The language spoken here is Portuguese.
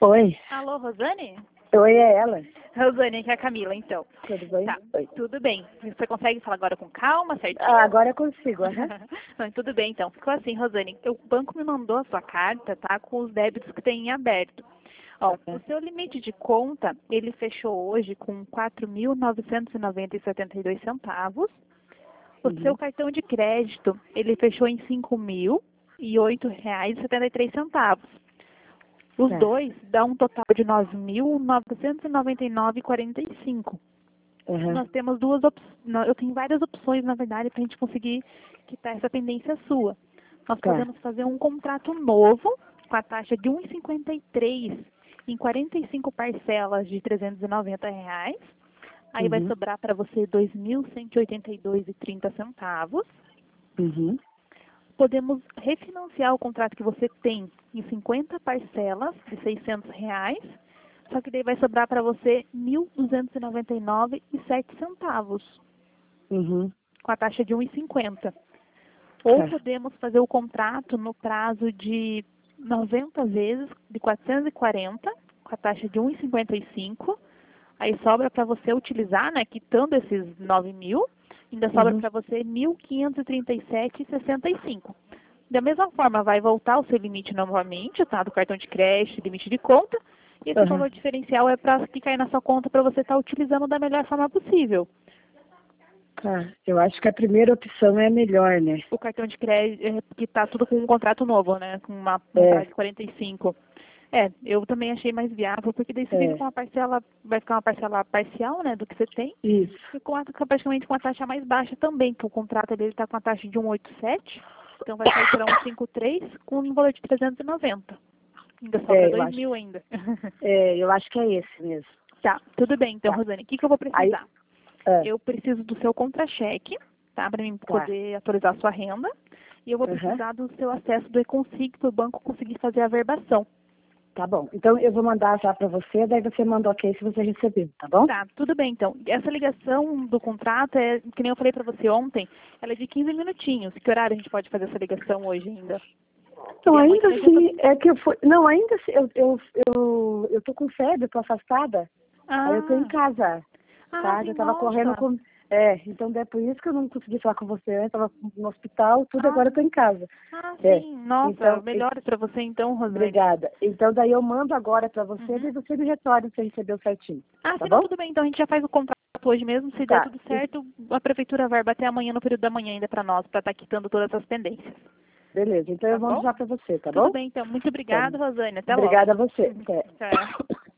Oi. Alô, Rosane? Oi, é ela. Rosane, aqui é a Camila, então. Tudo bem? Tá, Oi. tudo bem. Você consegue falar agora com calma, certinho? Agora eu consigo, aham. Não, tudo bem, então. Ficou assim, Rosane. O banco me mandou a sua carta, tá? Com os débitos que tem em aberto. Ó, o seu limite de conta, ele fechou hoje com 4.990,72 centavos. O seu cartão de crédito, ele fechou em 5.008,73 centavos. Os Tá. dois dão um total de 9.999,45. Aham. Nós temos duas opções, eu tenho várias opções, na verdade, para a gente conseguir quitar essa pendência sua. Nós Tá. podemos fazer um contrato novo com a taxa de 1,53 em 45 parcelas de R$ 390. Aí vai sobrar para você R$ 2.182,30. Uhum. Podemos refinanciar o contrato que você tem em 50 parcelas de R$ 600, só que daí vai sobrar para você R$ 1.299,07, Uhum. com a taxa de 1,50. Ou Tá. podemos fazer o contrato no prazo de 90 vezes de 440, com a taxa de 1,55. Aí sobra para você utilizar, né, quitando esses 9.000, ainda sobra para você R$ 1.537,65. Da mesma forma, vai voltar o seu limite novamente, tá? Do cartão de crédito, limite de conta. E esse valor diferencial é para que cair na sua conta para você estar utilizando da melhor forma possível. Tá. Eu acho que a primeira opção é a melhor, né? O cartão de crédito, que tá tudo com um contrato novo, né? Com uma prazo de 45. Eu também achei mais viável, porque daí você fica com uma parcela, vai ficar uma parcela parcial, né, do que você tem. Isso. E praticamente com a taxa mais baixa também, que o contrato dele está com a taxa de 1,87, então vai sair para 1,53 com um valor de 390. Ainda sobra 2.000 ainda. Eu acho que é esse mesmo. Tá, tudo bem então, Rosane. O que eu vou precisar? Aí, Eu preciso do seu contra-cheque, tá, para mim poder atualizar a sua renda. E eu vou precisar do seu acesso do e-Consig para o banco conseguir fazer a verbação. Tá bom. Então eu vou mandar já para você, daí você manda ok se você recebeu, tá bom? Tá, tudo bem então. Essa ligação do contrato é, que nem eu falei para você ontem, ela é de 15 minutinhos. Que horário a gente pode fazer essa ligação hoje ainda? Então, ainda assim, é que eu fui. Não, ainda assim, eu tô com febre, tô afastada. Aí eu tô em casa. Tá? Sim, Eu tava correndo com. Então é por isso que eu não consegui falar com você antes, tava no hospital, tudo, agora eu tô em casa. Sim, nossa, Então, melhoras para você então, Rosane. Obrigada. Então daí eu mando agora pra você e você me retorna se você recebeu certinho. Tá se bom? não, tudo bem, então a gente já faz o contrato hoje mesmo, se der tudo certo, a prefeitura vai bater amanhã no período da manhã ainda para nós, para estar quitando todas essas pendências. Beleza, então eu mando já pra você, tá bom? Tudo bem, então. Muito obrigada, Rosane. Até logo. Obrigada a você. Até. Tchau.